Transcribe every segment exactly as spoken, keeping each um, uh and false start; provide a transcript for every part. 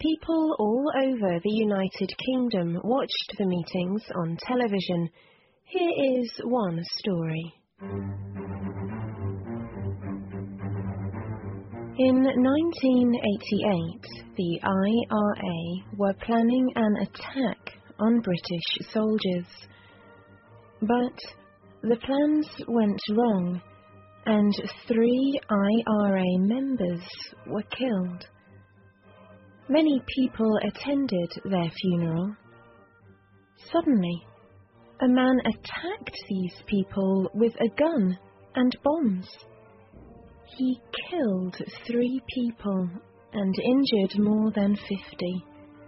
People all over the United Kingdom watched the meetings on television. Here is one story. In nineteen eighty-eight, the I R A were planning an attack on British soldiers. But the plans went wrong, and three I R A members were killed. Many people attended their funeral. Suddenly, a man attacked these people with a gun and bombs. He killed three people and injured more than fifty.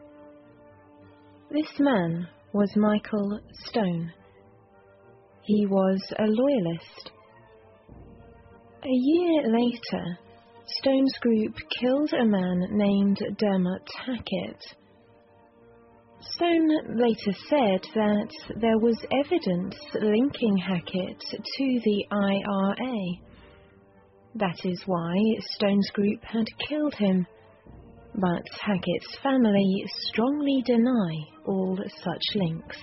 This man was Michael Stone. He was a loyalist. A year later, Stone's group killed a man named Dermot Hackett. Stone later said that there was evidence linking Hackett to the I R A. That is why Stone's group had killed him. But Hackett's family strongly deny all such links.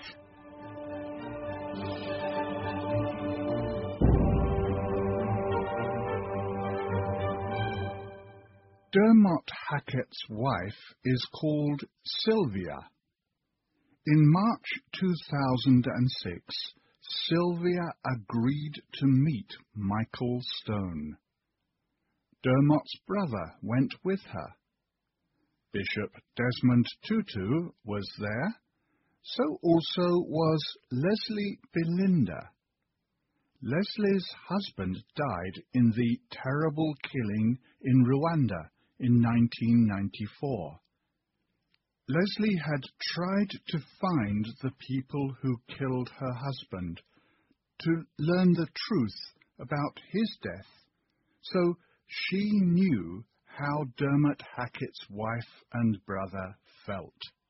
Dermot Hackett's wife is called Sylvia. In March two thousand six, Sylvia agreed to meet Michael Stone. Dermot's brother went with her. Bishop Desmond Tutu was there, so also was Leslie Belinda. Leslie's husband died in the terrible killing in Rwanda in nineteen ninety-four. Leslie had tried to find the people who killed her husband, to learn the truth about his death, so she knew how Dermot Hackett's wife and brother felt.